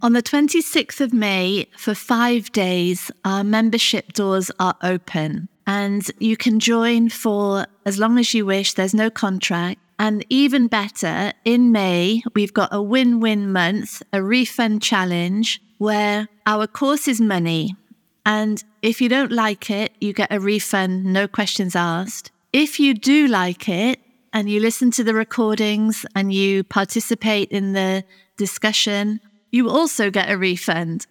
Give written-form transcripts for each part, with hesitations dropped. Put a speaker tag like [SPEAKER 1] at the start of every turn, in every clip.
[SPEAKER 1] On the 26th of May, for 5 days, our membership doors are open and you can join for as long as you wish. There's no contract. And even better, in May, we've got a win-win month, a refund challenge where our course is money. And if you don't like it, you get a refund, no questions asked. If you do like it and you listen to the recordings and you participate in the discussion, you also get a refund.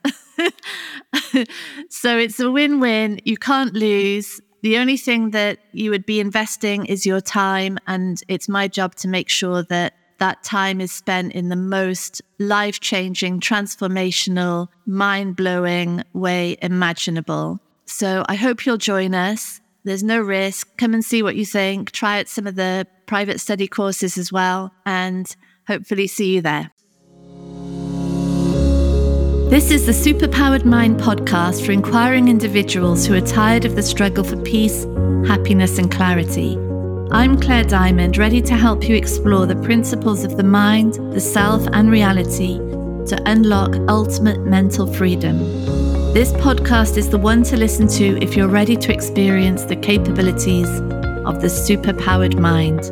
[SPEAKER 1] So it's a win-win. You can't lose. The only thing that you would be investing is your time, and it's my job to make sure that that time is spent in the most life-changing, transformational, mind-blowing way imaginable. So I hope you'll join us. There's no risk. Come and see what you think. Try out some of the private study courses as well, and hopefully see you there. This is the Superpowered Mind podcast for inquiring individuals who are tired of the struggle for peace, happiness, and clarity. I'm Claire Diamond, ready to help you explore the principles of the mind, the self, and reality to unlock ultimate mental freedom. This podcast is the one to listen to if you're ready to experience the capabilities of the superpowered mind.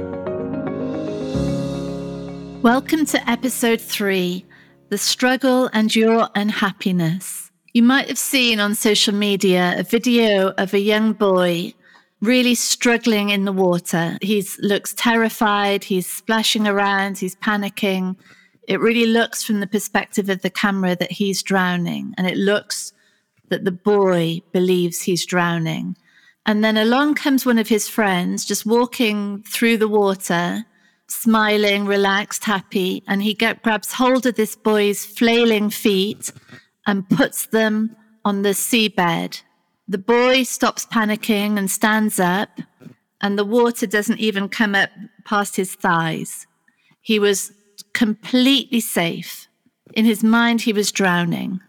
[SPEAKER 1] Welcome to episode 3. The struggle and your unhappiness. You might have seen on social media a video of a young boy really struggling in the water. He looks terrified, he's splashing around, he's panicking. It really looks from the perspective of the camera that he's drowning, and it looks that the boy believes he's drowning. And then along comes one of his friends just walking through the water, smiling, relaxed, happy, and he grabs hold of this boy's flailing feet and puts them on the seabed. The boy stops panicking and stands up, and the water doesn't even come up past his thighs. He was completely safe. In his mind, he was drowning.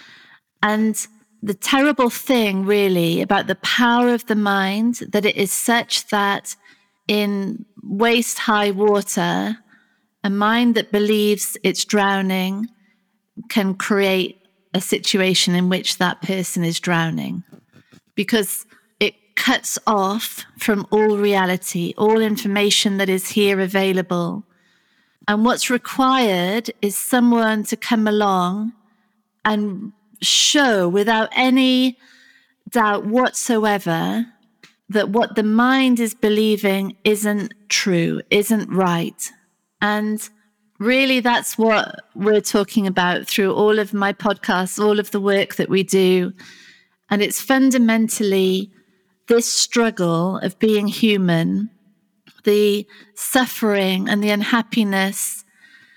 [SPEAKER 1] And the terrible thing, really, about the power of the mind, that it is such that in waist-high water, a mind that believes it's drowning can create a situation in which that person is drowning, because it cuts off from all reality, all information that is here available. And what's required is someone to come along and show without any doubt whatsoever that what the mind is believing isn't true, isn't right. And really, that's what we're talking about through all of my podcasts, all of the work that we do. And it's fundamentally this struggle of being human, the suffering and the unhappiness,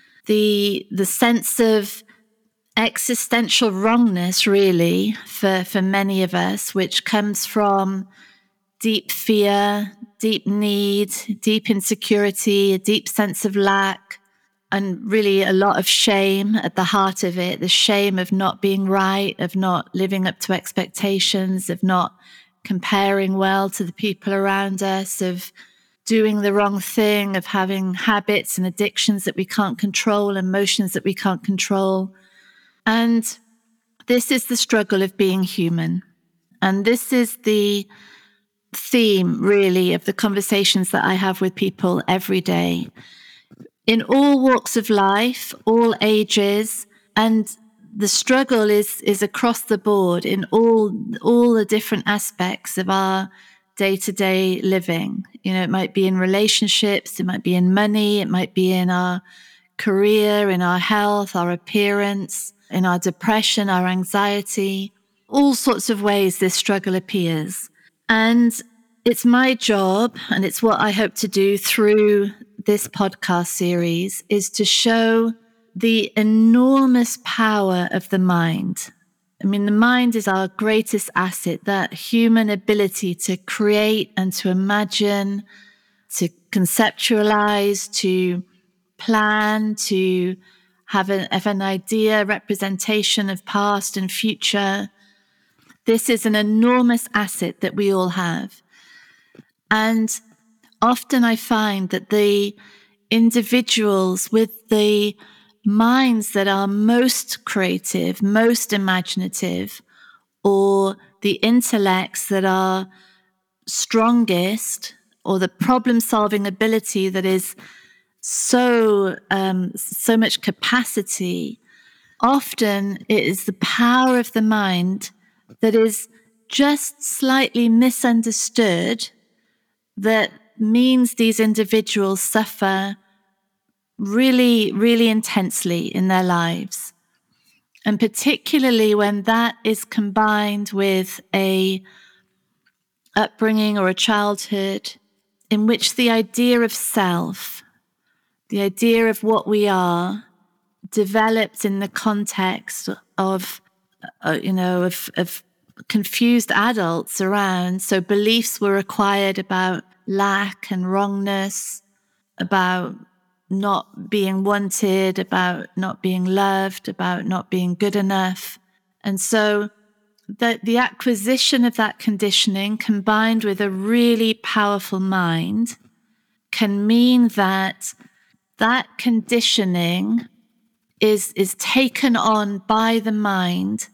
[SPEAKER 1] the sense of existential wrongness, really, for many of us, which comes from deep fear, deep need, deep insecurity, a deep sense of lack, and really a lot of shame at the heart of it, the shame of not being right, of not living up to expectations, of not comparing well to the people around us, of doing the wrong thing, of having habits and addictions that we can't control, emotions that we can't control. And this is the struggle of being human. And this is the theme, really, of the conversations that I have with people every day in all walks of life, all ages, and the struggle is across the board in all the different aspects of our day-to-day living. You know, it might be in relationships, it might be in money, it might be in our career, in our health, our appearance, in our depression, our anxiety, all sorts of ways this struggle appears. And it's my job, and it's what I hope to do through this podcast series, is to show the enormous power of the mind. I mean, the mind is our greatest asset, that human ability to create and to imagine, to conceptualize, to plan, to have an idea, representation of past and future. This is an enormous asset that we all have. And often I find that the individuals with the minds that are most creative, most imaginative, or the intellects that are strongest, or the problem-solving ability that is so much capacity, often it is the power of the mind that is just slightly misunderstood that means these individuals suffer really, really intensely in their lives. And particularly when that is combined with a upbringing or a childhood in which the idea of self, the idea of what we are, developed in the context of confused adults around. So beliefs were acquired about lack and wrongness, about not being wanted, about not being loved, about not being good enough. And so the acquisition of that conditioning combined with a really powerful mind can mean that that conditioning is taken on by the mind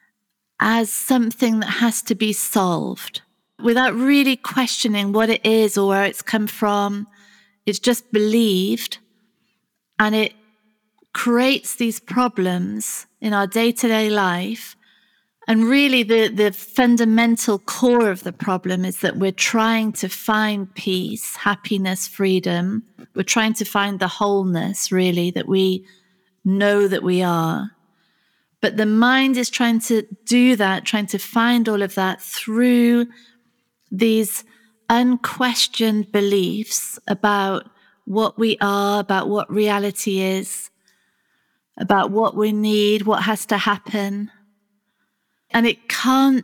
[SPEAKER 1] as something that has to be solved without really questioning what it is or where it's come from. It's just believed, and it creates these problems in our day-to-day life. And really the fundamental core of the problem is that we're trying to find peace, happiness, freedom. We're trying to find the wholeness, really, that we know that we are. But the mind is trying to do that, trying to find all of that through these unquestioned beliefs about what we are, about what reality is, about what we need, what has to happen. And it can't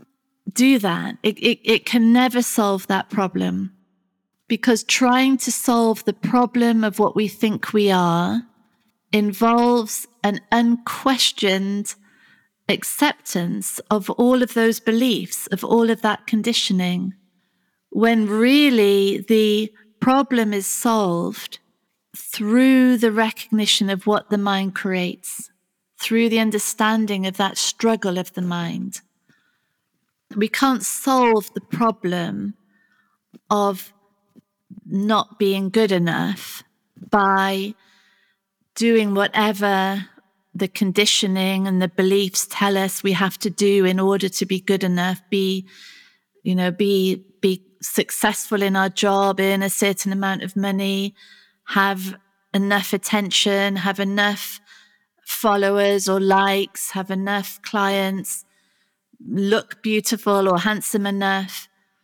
[SPEAKER 1] do that. It can never solve that problem, because trying to solve the problem of what we think we are involves an unquestioned acceptance of all of those beliefs, of all of that conditioning, when really the problem is solved through the recognition of what the mind creates, through the understanding of that struggle of the mind. We can't solve the problem of not being good enough by doing whatever the conditioning and the beliefs tell us we have to do in order to be good enough, be successful in our job, earn a certain amount of money, have enough attention, have enough followers or likes, have enough clients, look beautiful or handsome enough.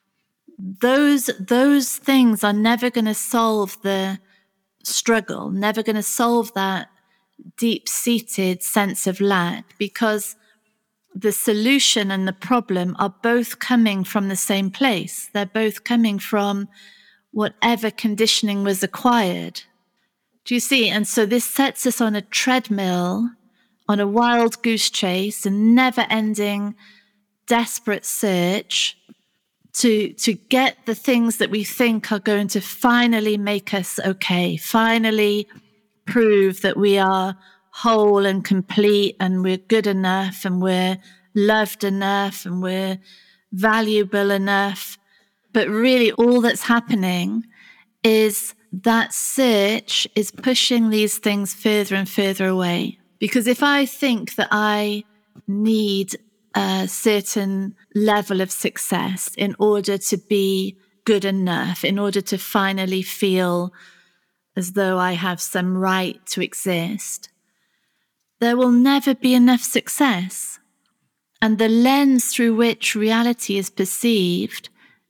[SPEAKER 1] Those things are never going to solve the struggle, never going to solve that deep-seated sense of lack, because the solution and the problem are both coming from the same place. They're both coming from whatever conditioning was acquired. Do you see? And so this sets us on a treadmill, on a wild goose chase, a never-ending, desperate search to get the things that we think are going to finally make us okay, finally prove that we are whole and complete and we're good enough and we're loved enough and we're valuable enough. But really all that's happening is that search is pushing these things further and further away. Because if I think that I need a certain level of success in order to be good enough, in order to finally feel as though I have some right to exist, there will never be enough success. And the lens through which reality is perceived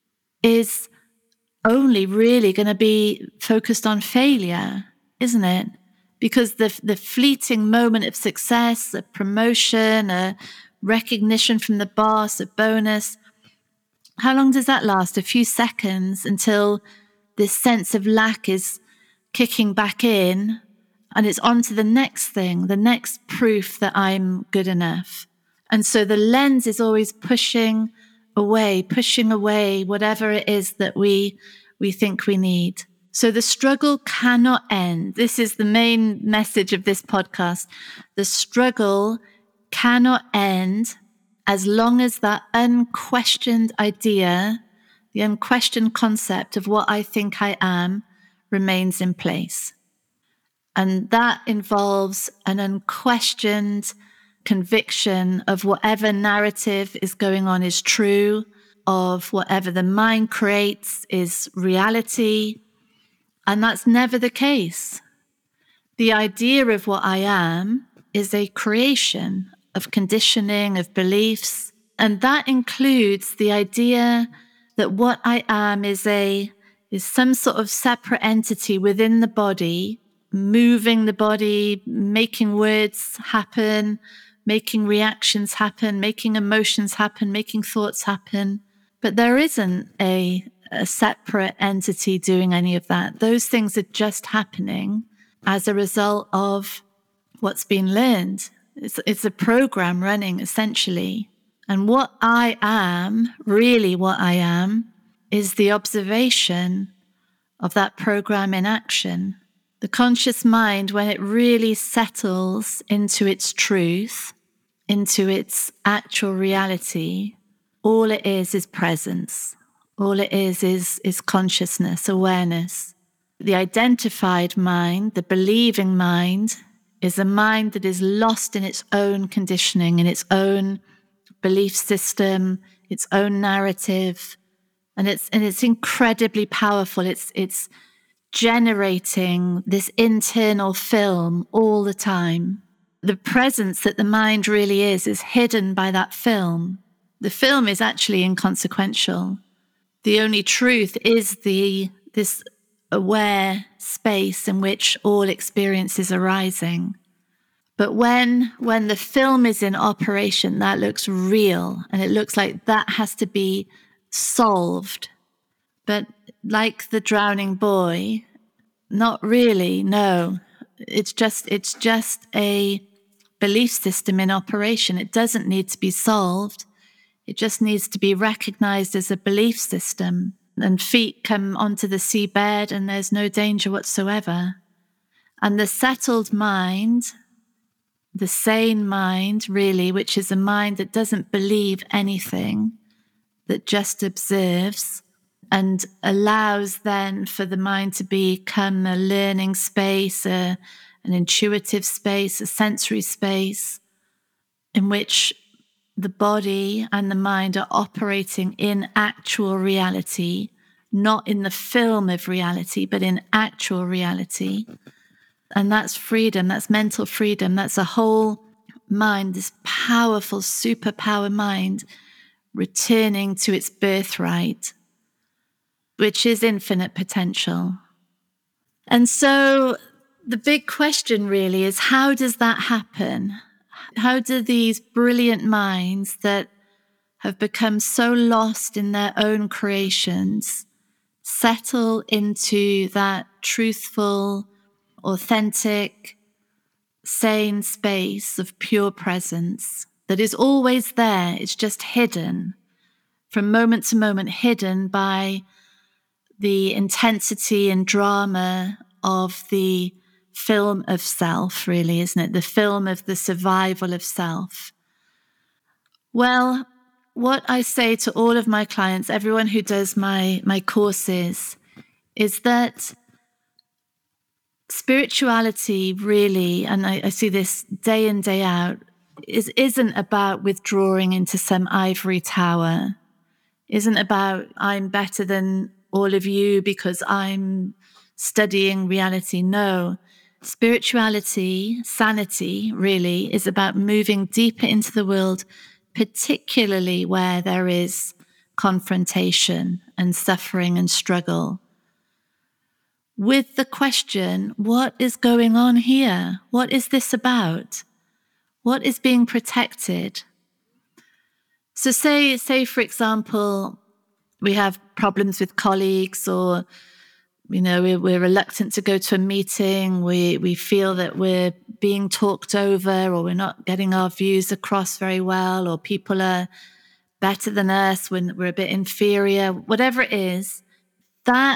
[SPEAKER 1] is only really going to be focused on failure, isn't it? Because the fleeting moment of success, a promotion, a recognition from the boss, a bonus, how long does that last? A few seconds until this sense of lack is kicking back in and it's on to the next thing, the next proof that I'm good enough. And so the lens is always pushing away whatever it is that we think we need. So the struggle cannot end. This is the main message of this podcast. The struggle cannot end as long as that unquestioned idea, the unquestioned concept of what I think I am, remains in place. And that involves an unquestioned conviction of whatever narrative is going on is true, of whatever the mind creates is reality. And that's never the case. The idea of what I am is a creation of conditioning, of beliefs. And that includes the idea that what I am is some sort of separate entity within the body, moving the body, making words happen, making reactions happen, making emotions happen, making thoughts happen. But there isn't a separate entity doing any of that. Those things are just happening as a result of what's been learned. It's a program running, essentially. And what I am, really what I am, is the observation of that program in action. The conscious mind, when it really settles into its truth, into its actual reality, all it is presence. All it is consciousness, awareness. The identified mind, the believing mind, is a mind that is lost in its own conditioning, in its own belief system, its own narrative. And it's incredibly powerful. It's generating this internal film all the time. The presence that the mind really is hidden by that film. The film is actually inconsequential. The only truth is this aware space in which all experience is arising. But when the film is in operation, that looks real, and it looks like that has to be solved. But like the drowning boy, not really, no. It's just a belief system in operation. It doesn't need to be solved. It just needs to be recognized as a belief system. And feet come onto the seabed and there's no danger whatsoever. And the settled mind, the sane mind, really, which is a mind that doesn't believe anything, that just observes and allows then for the mind to become a learning space, an intuitive space, a sensory space in which the body and the mind are operating in actual reality, not in the film of reality, but in actual reality. And that's freedom, that's mental freedom, that's a whole mind, this powerful superpower mind returning to its birthright, which is infinite potential. And so the big question really is, how does that happen? How do these brilliant minds that have become so lost in their own creations settle into that truthful, authentic, sane space of pure presence that is always there? It's just hidden from moment to moment, hidden by the intensity and drama of the film of self, really, isn't it? The film of the survival of self. Well, what I say to all of my clients, everyone who does my courses, is that spirituality really, and I see this day in, day out, isn't about withdrawing into some ivory tower, isn't about I'm better than all of you because I'm studying reality. No. Spirituality, sanity, really, is about moving deeper into the world, particularly where there is confrontation and suffering and struggle, with the question, what is going on here? What is this about? What is being protected? So say, for example, we have problems with colleagues, or we're reluctant to go to a meeting. We feel that we're being talked over, or we're not getting our views across very well, or people are better than us when we're a bit inferior. Whatever it is, that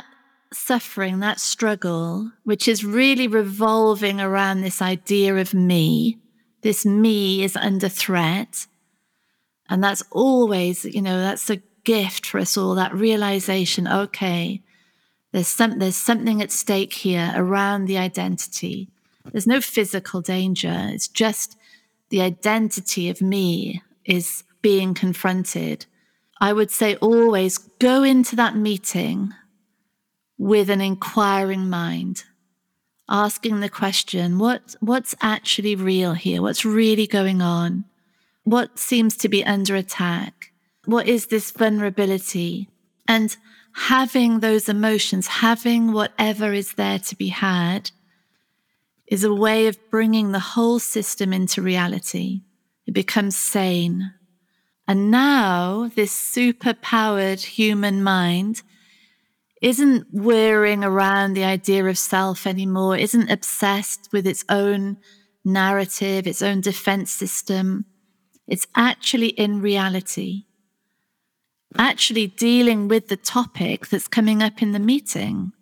[SPEAKER 1] suffering, that struggle, which is really revolving around this idea of me, this me is under threat. And that's always, that's a gift for us all, that realization, okay, there's something at stake here around the identity. There's no physical danger. It's just the identity of me is being confronted. I would say always go into that meeting with an inquiring mind, asking the question, what's actually real here? What's really going on? What seems to be under attack? What is this vulnerability? And having those emotions, having whatever is there to be had, is a way of bringing the whole system into reality. It becomes sane. And now this super-powered human mind isn't whirring around the idea of self anymore, isn't obsessed with its own narrative, its own defense system. It's actually in reality, actually dealing with the topic that's coming up in the meeting,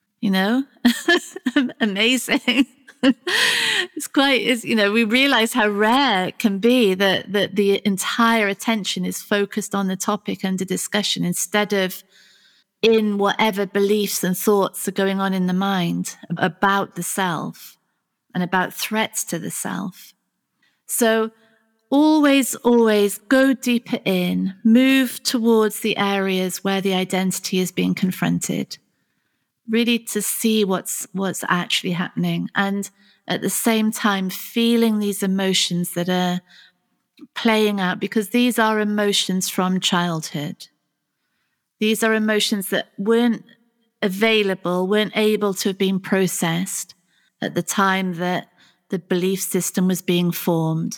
[SPEAKER 1] Amazing. We realize how rare it can be that the entire attention is focused on the topic under discussion instead of in whatever beliefs and thoughts are going on in the mind about the self and about threats to the self. So always go deeper in, move towards the areas where the identity is being confronted, really to see what's actually happening. And at the same time, feeling these emotions that are playing out, because these are emotions from childhood. These are emotions that weren't available, weren't able to have been processed at the time that the belief system was being formed.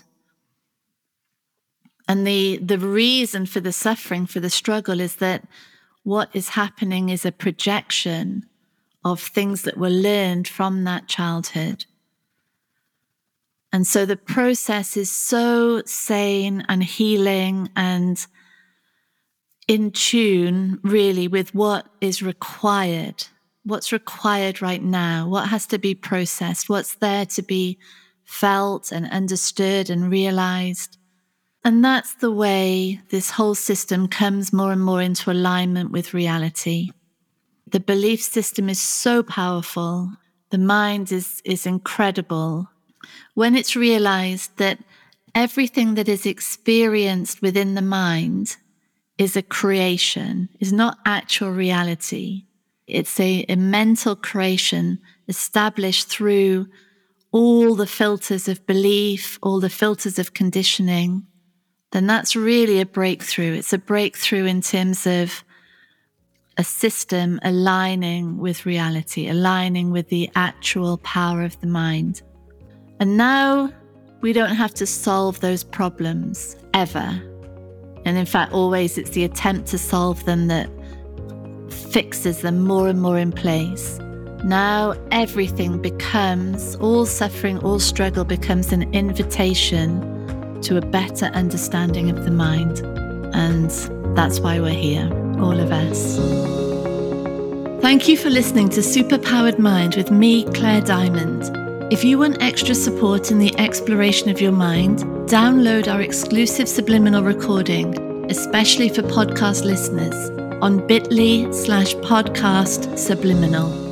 [SPEAKER 1] And the reason for the suffering, for the struggle, is that what is happening is a projection of things that were learned from that childhood. And so the process is so sane and healing and in tune, really, with what is required. What's required right now? What has to be processed? What's there to be felt and understood and realized? And that's the way this whole system comes more and more into alignment with reality. The belief system is so powerful. The mind is incredible. When it's realized that everything that is experienced within the mind is a creation, is not actual reality. It's a mental creation established through all the filters of belief, all the filters of conditioning, then that's really a breakthrough. It's a breakthrough in terms of a system aligning with reality, aligning with the actual power of the mind. And now we don't have to solve those problems ever. And in fact, always it's the attempt to solve them that fixes them more and more in place. Now everything becomes, all suffering, all struggle becomes an invitation to a better understanding of the mind. And that's why we're here, all of us. Thank you for listening to Superpowered Mind with me, Claire Diamond. If you want extra support in the exploration of your mind, download our exclusive subliminal recording, especially for podcast listeners, on bit.ly/podcast subliminal.